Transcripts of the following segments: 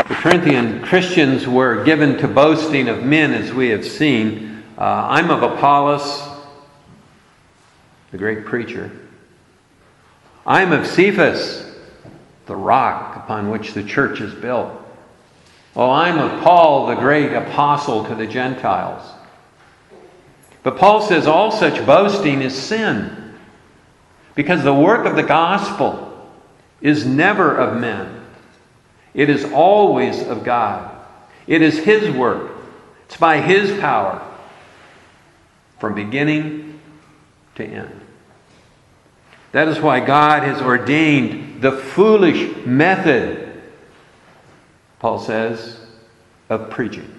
The Corinthian Christians were given to boasting of men, as we have seen. I'm of Apollos, the great preacher. I'm of Cephas, the rock upon which the church is built. Well, I'm of Paul, the great apostle to the Gentiles. But Paul says all such boasting is sin, because the work of the gospel is never of men. It is always of God. It is His work. It's by His power, from beginning to end. That is why God has ordained the foolish method, Paul says, of preaching.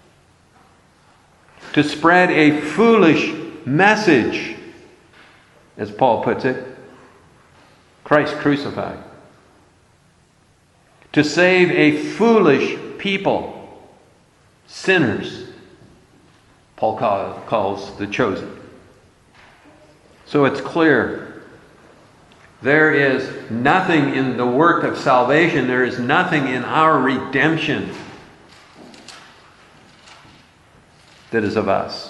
To spread a foolish message, as Paul puts it, Christ crucified. To save a foolish people, sinners, Paul calls the chosen. So it's clear, there is nothing in the work of salvation, there is nothing in our redemption that is of us.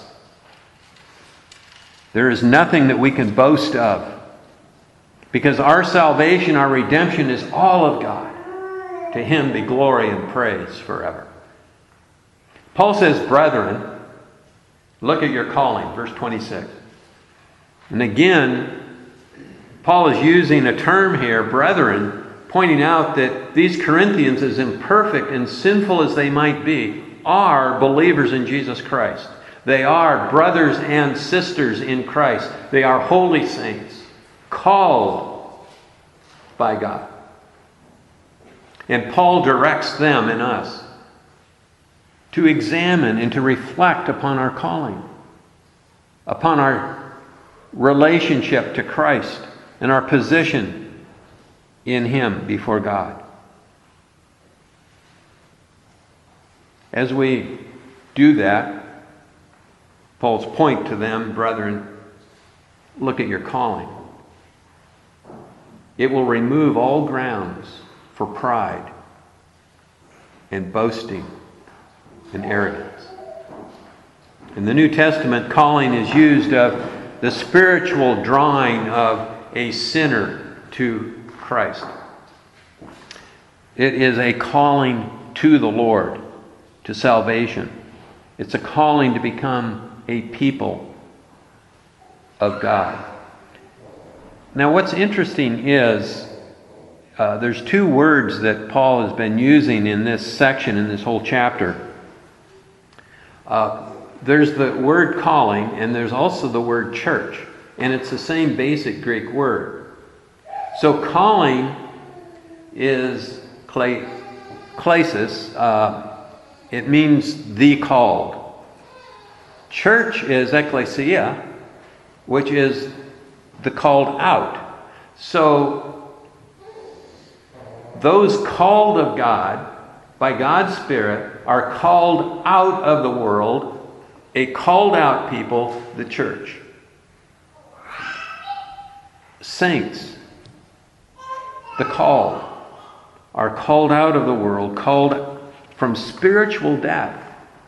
There is nothing that we can boast of, because our salvation, our redemption is all of God. To Him be glory and praise forever. Paul says, brethren, look at your calling, verse 26. And again, Paul is using a term here, brethren, pointing out that these Corinthians, as imperfect and sinful as they might be, are believers in Jesus Christ. They are brothers and sisters in Christ. They are holy saints, called by God. And Paul directs them and us to examine and to reflect upon our calling, upon our relationship to Christ and our position in Him before God. As we do that, Paul's point to them, brethren, look at your calling. It will remove all grounds for pride and boasting and arrogance. In the New Testament, calling is used of the spiritual drawing of a sinner to Christ. It is a calling to the Lord, to salvation. It's a calling to become a people of God. Now, what's interesting is there's two words that Paul has been using in this section, in this whole chapter. There's the word calling, and there's also the word church. And it's the same basic Greek word. So calling is klesis. It means the called. Church is ekklesia, which is the called out. So those called of God by God's Spirit are called out of the world, a called out people, the church. Saints, the called, are called out of the world, called from spiritual death,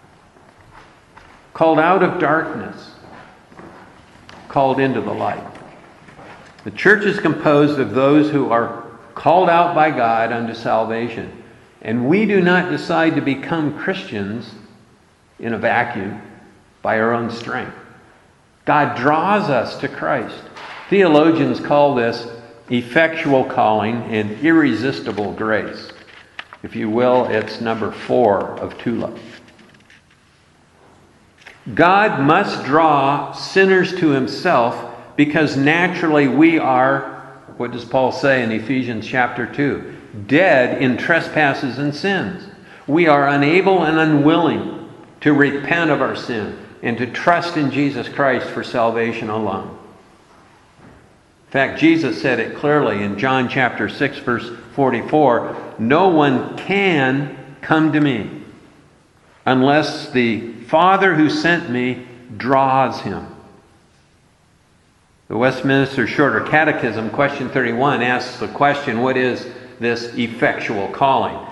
called out of darkness, called into the light. The church is composed of those who are called out by God unto salvation. And we do not decide to become Christians in a vacuum by our own strength. God draws us to Christ. Theologians call this effectual calling and irresistible grace. If you will, it's number 4 of Tula. God must draw sinners to Himself because naturally we are, what does Paul say in Ephesians chapter 2? Dead in trespasses and sins. We are unable and unwilling to repent of our sin and to trust in Jesus Christ for salvation alone. In fact, Jesus said it clearly in John chapter 6, verse 44, no one can come to me unless the Father who sent me draws him. The Westminster Shorter Catechism, question 31, asks the question, what is this effectual calling?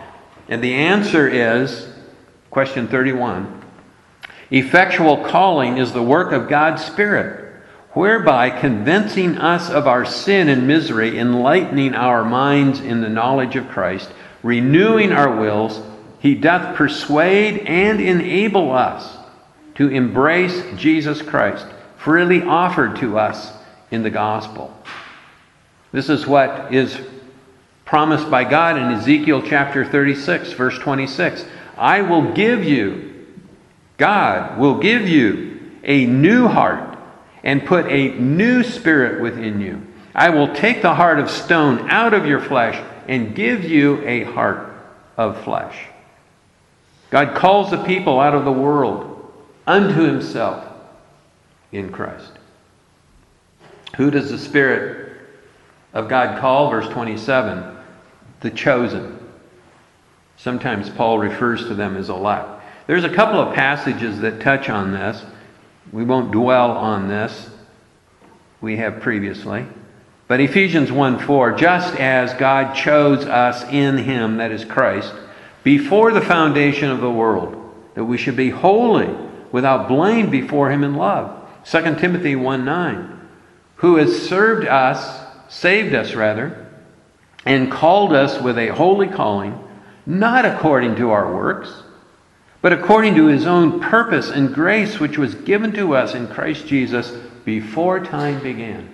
And the answer is, question 31, effectual calling is the work of God's Spirit, whereby convincing us of our sin and misery, enlightening our minds in the knowledge of Christ, renewing our wills, he doth persuade and enable us to embrace Jesus Christ, freely offered to us in the gospel. This is what is promised by God in Ezekiel chapter 36, verse 26. I will give you, God will give you a new heart and put a new spirit within you. I will take the heart of stone out of your flesh and give you a heart of flesh. God calls the people out of the world unto himself in Christ. Who does the Spirit of God call? Verse 27, the chosen. Sometimes Paul refers to them as elect. There's a couple of passages that touch on this. We won't dwell on this. We have previously. But Ephesians 1:4, just as God chose us in him, that is Christ, before the foundation of the world, that we should be holy, without blame before him in love. 2 Timothy 1:9, who has saved us, and called us with a holy calling, not according to our works, but according to his own purpose and grace, which was given to us in Christ Jesus before time began.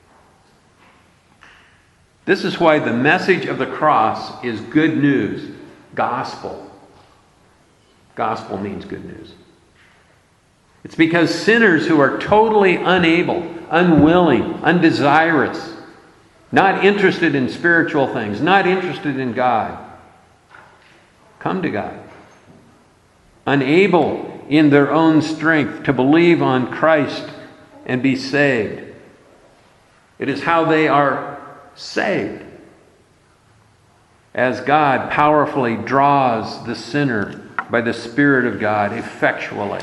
This is why the message of the cross is good news, gospel. Gospel means good news. It's because sinners who are totally unable, unwilling, undesirous, not interested in spiritual things, not interested in God, come to God. Unable in their own strength to believe on Christ and be saved. It is how they are saved, as God powerfully draws the sinner by the Spirit of God effectually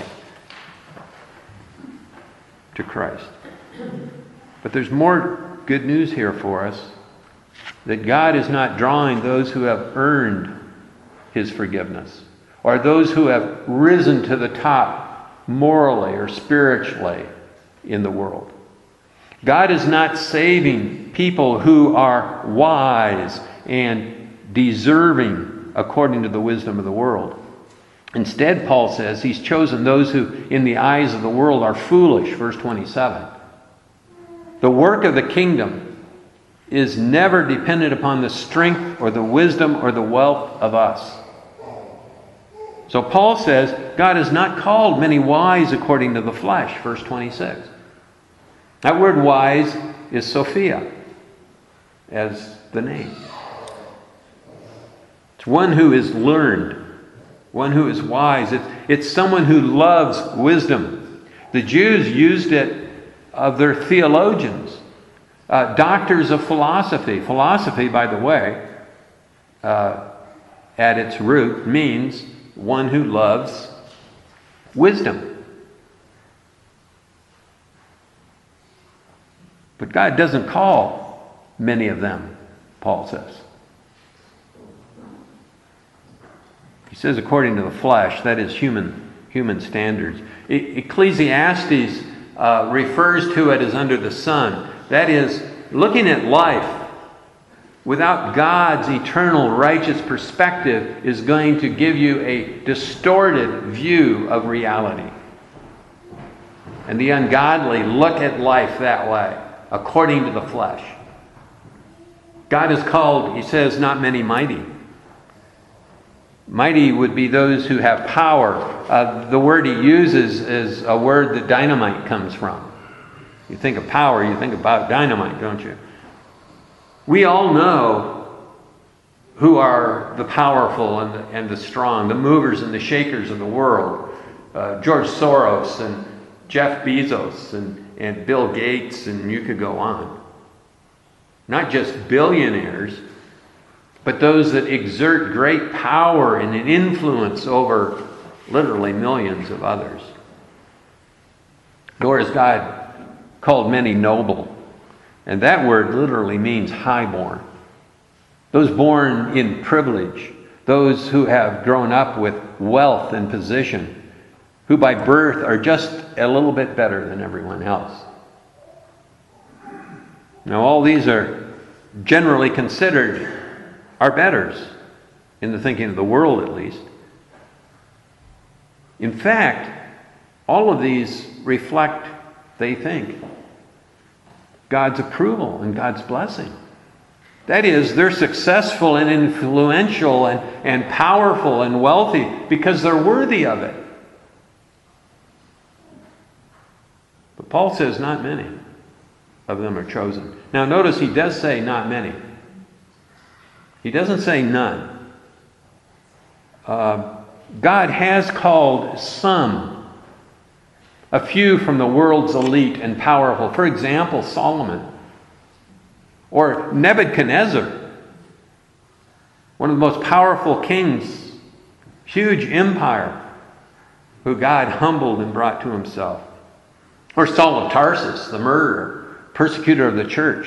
to Christ. But there's more good news here for us, that God is not drawing those who have earned his forgiveness, or those who have risen to the top morally or spiritually in the world. God is not saving people who are wise and deserving according to the wisdom of the world. Instead, Paul says he's chosen those who in the eyes of the world are foolish, verse 27. The work of the kingdom is never dependent upon the strength or the wisdom or the wealth of us. So Paul says God has not called many wise according to the flesh, verse 26. That word wise is Sophia, as the name. It's one who is learned, one who is wise. It's someone who loves wisdom. The Jews used it of their theologians, doctors of philosophy. Philosophy, by the way, at its root means one who loves wisdom. But God doesn't call many of them, Paul says. He says according to the flesh, that is human standards. Ecclesiastes refers to it as under the sun. That is, looking at life without God's eternal righteous perspective is going to give you a distorted view of reality. And the ungodly look at life that way, according to the flesh. God is called, he says, not many mighty. Mighty would be those who have power. The word he uses is a word that dynamite comes from. You think of power, you think about dynamite, don't you? We all know who are the powerful and the strong, the movers and the shakers of the world. George Soros and Jeff Bezos and Bill Gates, and you could go on. Not just billionaires, but those that exert great power and an influence over literally millions of others. Nor has God called many noble. And that word literally means highborn. Those born in privilege, those who have grown up with wealth and position, who by birth are just a little bit better than everyone else. Now, all these are generally considered our betters, in the thinking of the world at least. In fact, all of these reflect, they think, God's approval and God's blessing. That is, they're successful and influential and powerful and wealthy because they're worthy of it. But Paul says not many of them are chosen. Now notice he does say not many. He doesn't say none. God has called some, a few from the world's elite and powerful. For example, Solomon or Nebuchadnezzar, one of the most powerful kings, huge empire, who God humbled and brought to himself. Or Saul of Tarsus, the murderer, persecutor of the church.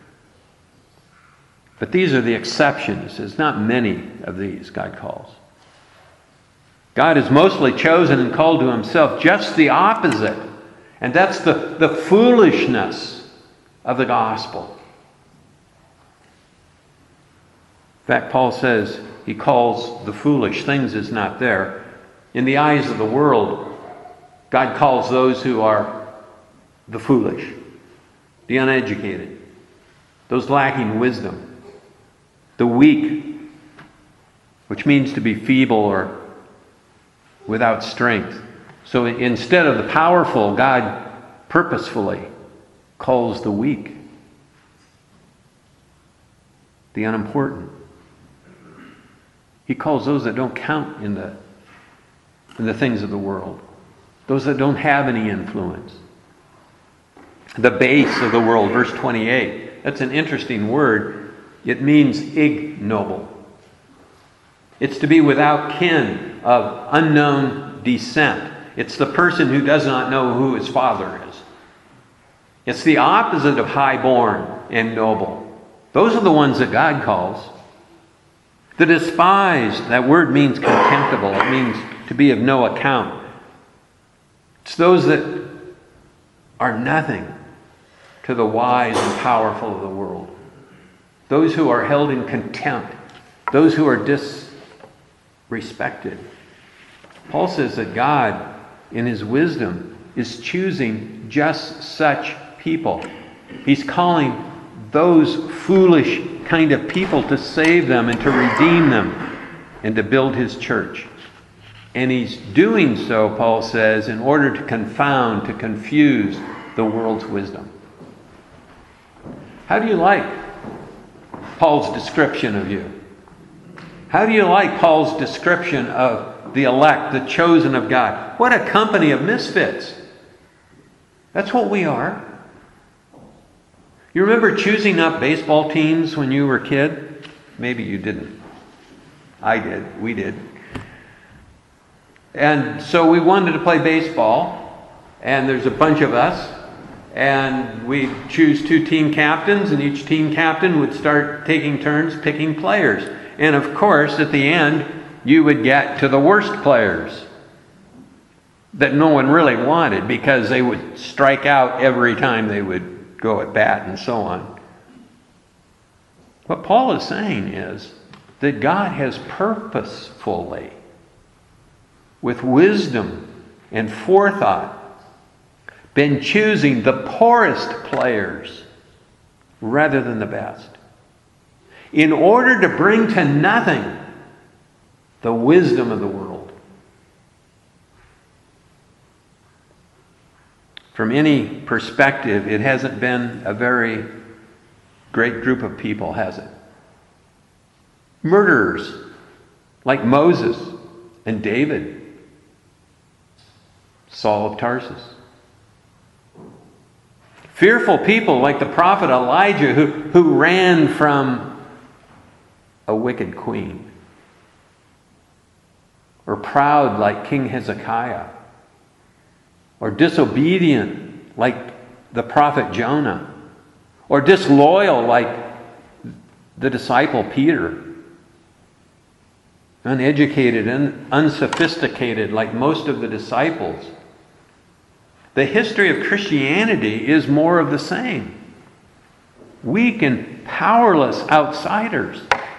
But these are the exceptions. There's not many of these God calls. God has mostly chosen and called to himself just the opposite. And that's the foolishness of the gospel. In fact, Paul says he calls the foolish things is not there. In the eyes of the world, God calls those who are the foolish, the uneducated, those lacking wisdom, the weak, which means to be feeble or without strength. So instead of the powerful, God purposefully calls the weak, the unimportant. He calls those that don't count in the things of the world, those that don't have any influence. The base of the world, verse 28. That's an interesting word. It means ignoble. It's to be without kin, of unknown descent. It's the person who does not know who his father is. It's the opposite of highborn and noble. Those are the ones that God calls. The despised, that word means contemptible. It means to be of no account. It's those that are nothing to the wise and powerful of the world. Those who are held in contempt. Those who are disrespected. Paul says that God, in his wisdom, is choosing just such people. He's calling those foolish kind of people to save them and to redeem them and to build his church. And he's doing so, Paul says, in order to confound, to confuse the world's wisdom. How do you like Paul's description of you? How do you like Paul's description of the elect, the chosen of God? What a company of misfits. That's what we are. You remember choosing up baseball teams when you were a kid? Maybe you didn't. I did. We did. And so we wanted to play baseball, and there's a bunch of us, and we choose 2 team captains, and each team captain would start taking turns picking players. And of course, at the end, you would get to the worst players that no one really wanted because they would strike out every time they would go at bat and so on. What Paul is saying is that God has purposefully, with wisdom and forethought, been choosing the poorest players rather than the best, in order to bring to nothing the wisdom of the world. From any perspective, it hasn't been a very great group of people, has it? Murderers like Moses and David, Saul of Tarsus. Fearful people like the prophet Elijah who ran from a wicked queen. Or proud like King Hezekiah. Or disobedient like the prophet Jonah. Or disloyal like the disciple Peter. uneducated and unsophisticated like most of the disciples. The history of Christianity is more of the same. Weak and powerless outsiders.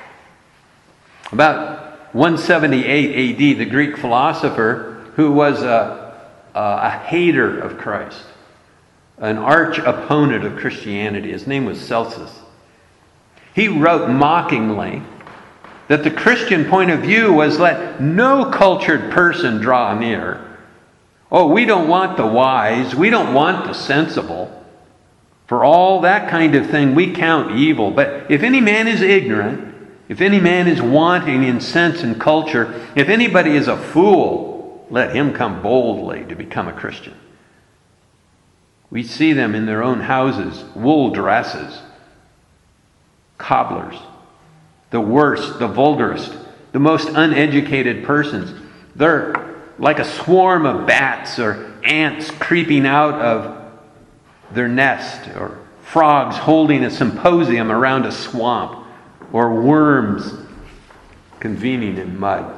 About 178 AD, the Greek philosopher who was a hater of Christ, an arch opponent of Christianity, his name was Celsus. He wrote mockingly that the Christian point of view was, let no cultured person draw near. Oh, we don't want the wise, we don't want the sensible. For all that kind of thing we count evil. But if any man is ignorant, if any man is wanting in sense and culture, if anybody is a fool, let him come boldly to become a Christian. We see them in their own houses, wool dresses, cobblers, the worst, the vulgarest, the most uneducated persons. They're like a swarm of bats or ants creeping out of their nest, or frogs holding a symposium around a swamp, or worms convening in mud.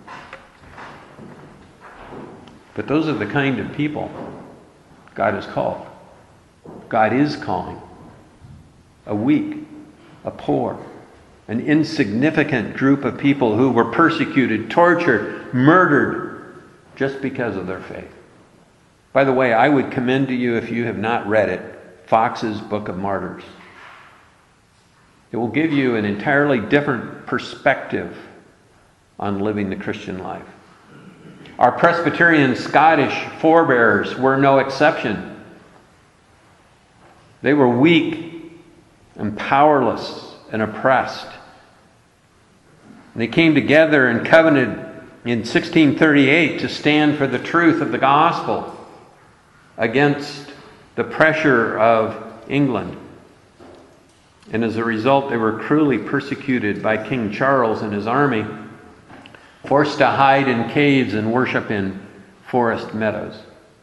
But those are the kind of people God has called. God is calling a weak, a poor, an insignificant group of people who were persecuted, tortured, murdered just because of their faith. By the way, I would commend to you, if you have not read it, Fox's Book of Martyrs. It will give you an entirely different perspective on living the Christian life. Our Presbyterian Scottish forebears were no exception. They were weak and powerless and oppressed. They came together and covenanted in 1638 to stand for the truth of the gospel against the pressure of England. And as a result, they were cruelly persecuted by King Charles and his army, forced to hide in caves and worship in forest meadows.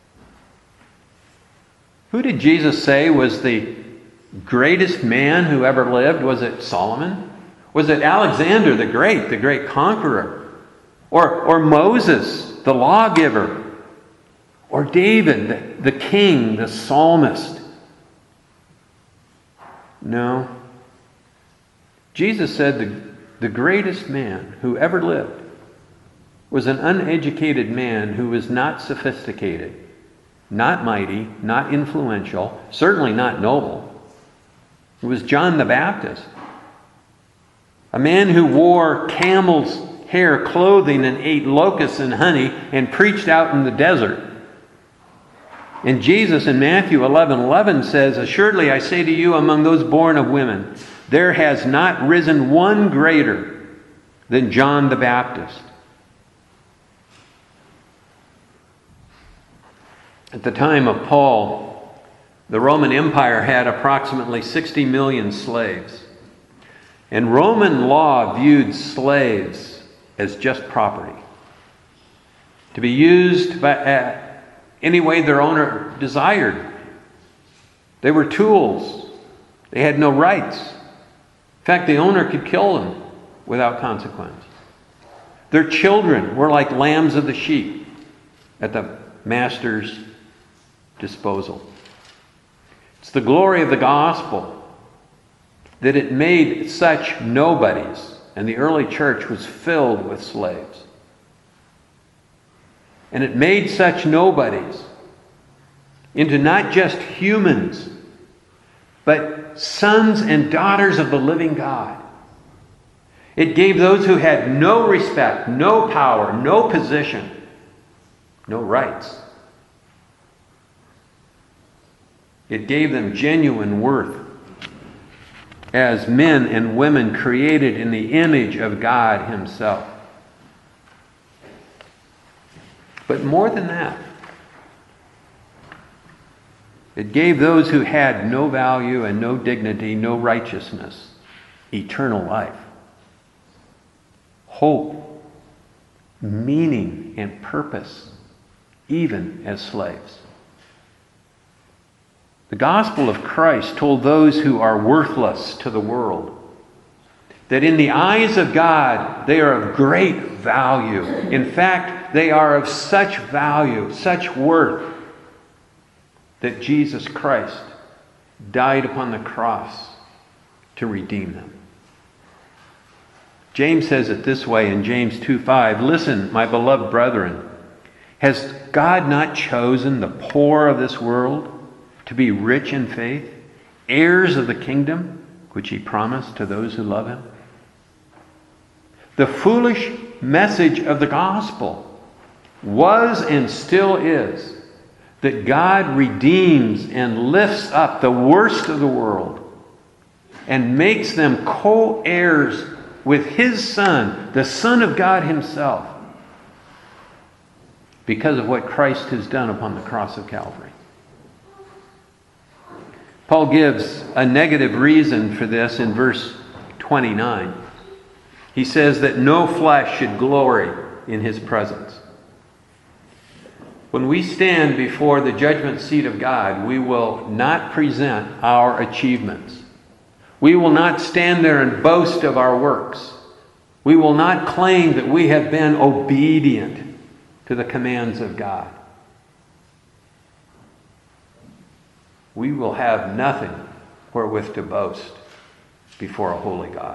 Who did Jesus say was the greatest man who ever lived? Was it Solomon? Was it Alexander the great conqueror? Or Moses, the lawgiver? Or David, the king, the psalmist? No. Jesus said the greatest man who ever lived was an uneducated man who was not sophisticated, not mighty, not influential, certainly not noble. It was John the Baptist. A man who wore camel's hair clothing and ate locusts and honey and preached out in the desert. And Jesus in Matthew 11:11 says, "Assuredly I say to you, among those born of women, there has not risen one greater than John the Baptist." At the time of Paul, the Roman Empire had approximately 60 million slaves. And Roman law viewed slaves as just property, to be used by any way their owner desired. They were tools. They had no rights. In fact, the owner could kill them without consequence. Their children were like lambs of the sheep at the master's disposal. It's the glory of the gospel that it made such nobodies, and the early church was filled with slaves. And it made such nobodies into not just humans, but sons and daughters of the living God. It gave those who had no respect, no power, no position, no rights. It gave them genuine worth as men and women created in the image of God Himself. But more than that, it gave those who had no value and no dignity, no righteousness, eternal life, hope, meaning, and purpose, even as slaves. The gospel of Christ told those who are worthless to the world that in the eyes of God, they are of great value. In fact, they are of such value, such worth, that Jesus Christ died upon the cross to redeem them. James says it this way in James 2:5, "Listen, my beloved brethren, has God not chosen the poor of this world to be rich in faith, heirs of the kingdom which he promised to those who love him?" The foolish message of the gospel was and still is that God redeems and lifts up the worst of the world and makes them co-heirs with his Son, the Son of God himself, because of what Christ has done upon the cross of Calvary. Paul gives a negative reason for this in verse 29. He says that no flesh should glory in his presence. When we stand before the judgment seat of God, we will not present our achievements. We will not stand there and boast of our works. We will not claim that we have been obedient to the commands of God. We will have nothing wherewith to boast before a holy God.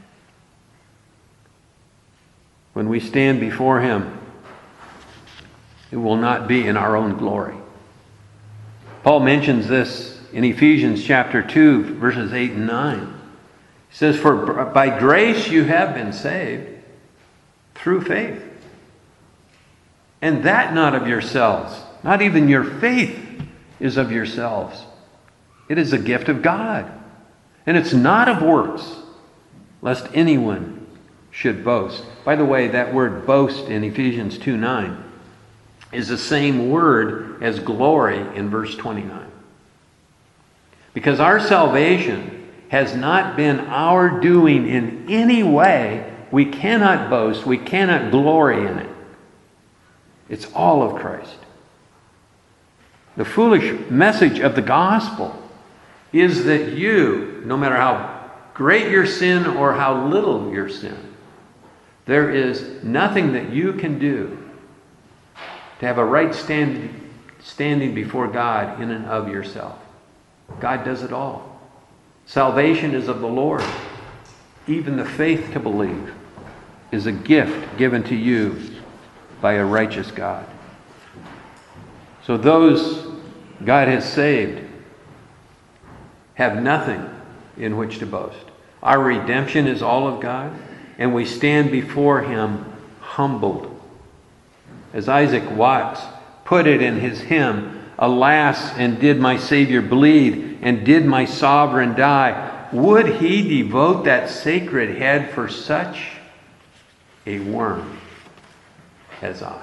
When we stand before him, it will not be in our own glory. Paul mentions this in Ephesians chapter 2, verses 8 and 9. He says, "For by grace you have been saved through faith. And that not of yourselves." Not even your faith is of yourselves. It is a gift of God. And it's not of works, lest anyone should boast. By the way, that word boast in Ephesians 2:9 is the same word as glory in verse 29. Because our salvation has not been our doing in any way, we cannot boast, we cannot glory in it. It's all of Christ. The foolish message of the gospel is that you, no matter how great your sin or how little your sin, there is nothing that you can do to have a right standing before God in and of yourself. God does it all. Salvation is of the Lord. Even the faith to believe is a gift given to you by a righteous God. So those God has saved have nothing in which to boast. Our redemption is all of God, and we stand before him humbled. As Isaac Watts put it in his hymn, "Alas, and did my Savior bleed, and did my sovereign die, would he devote that sacred head for such a worm as I?"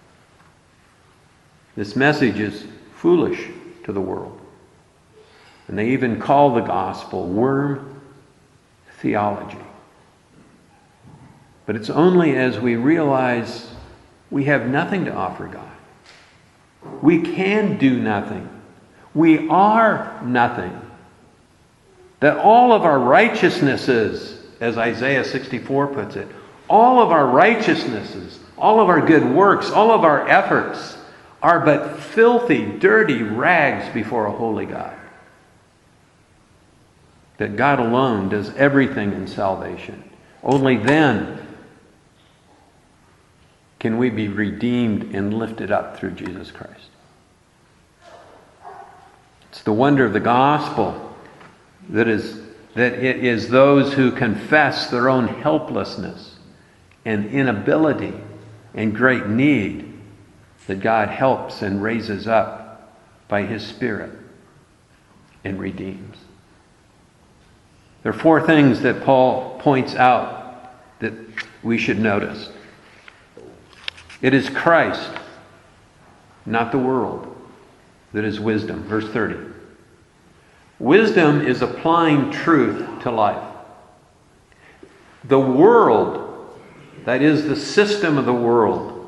This message is foolish to the world. And they even call the gospel worm theology. But it's only as we realize we have nothing to offer God. We can do nothing. We are nothing. That all of our righteousnesses, as Isaiah 64 puts it, all of our righteousnesses, all of our good works, all of our efforts are but filthy, dirty rags before a holy God. That God alone does everything in salvation. Only then can we be redeemed and lifted up through Jesus Christ. It's the wonder of the gospel that it is those who confess their own helplessness and inability and great need that God helps and raises up by his Spirit and redeems. There are four things that Paul points out that we should notice. It is Christ, not the world, that is wisdom. Verse 30. Wisdom is applying truth to life. The world, that is the system of the world,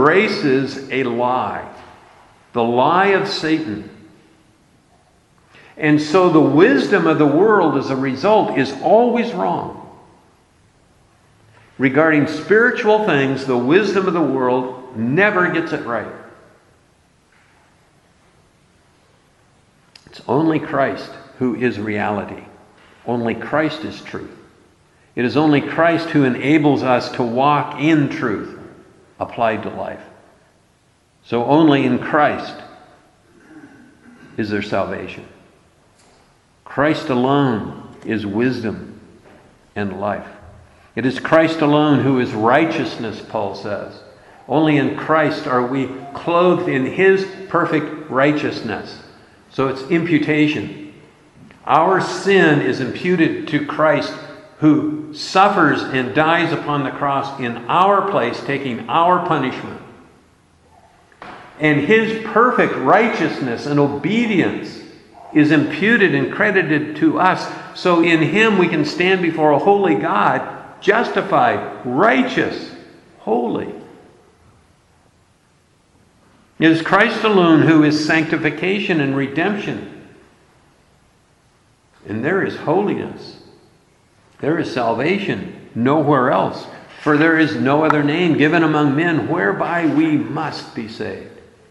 embraces a lie, the lie of Satan. And so the wisdom of the world as a result is always wrong. Regarding spiritual things, the wisdom of the world never gets it right. It's only Christ who is reality. Only Christ is truth. It is only Christ who enables us to walk in truth applied to life. So only in Christ is there salvation. Christ alone is wisdom and life. It is Christ alone who is righteousness, Paul says. Only in Christ are we clothed in His perfect righteousness. So it's imputation. Our sin is imputed to Christ, who suffers and dies upon the cross in our place, taking our punishment. And His perfect righteousness and obedience is imputed and credited to us. So in Him we can stand before a holy God, justified, righteous, holy. It is Christ alone who is sanctification and redemption. And there is holiness. There is salvation nowhere else. For there is no other name given among men whereby we must be saved.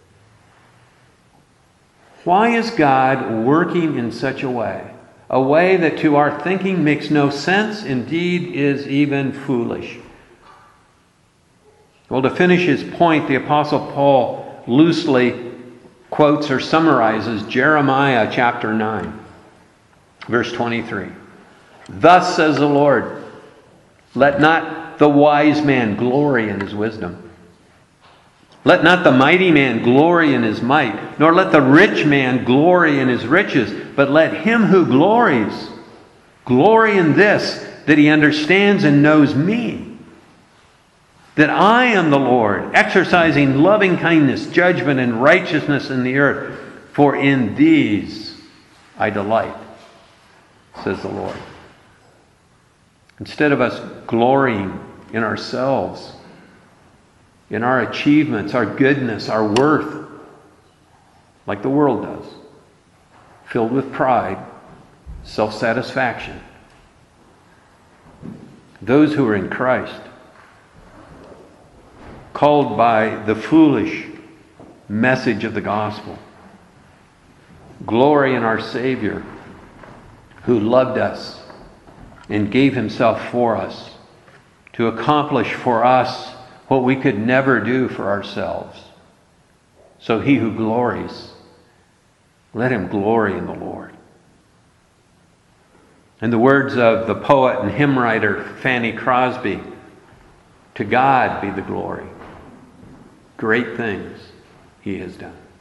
Why is God working in such a way? A way that to our thinking makes no sense, indeed is even foolish. Well, to finish his point, the Apostle Paul loosely quotes or summarizes Jeremiah chapter 9, verse 23. Thus says the Lord, let not the wise man glory in his wisdom. Let not the mighty man glory in his might, nor let the rich man glory in his riches, but let him who glories glory in this, that he understands and knows me, that I am the Lord, exercising loving kindness, judgment, and righteousness in the earth. For in these I delight, says the Lord. Instead of us glorying in ourselves, in our achievements, our goodness, our worth, like the world does, filled with pride, self-satisfaction, those who are in Christ, called by the foolish message of the gospel, glory in our Savior, who loved us and gave Himself for us to accomplish for us what we could never do for ourselves. So he who glories, let him glory in the Lord. In the words of the poet and hymn writer Fanny Crosby, to God be the glory. Great things He has done.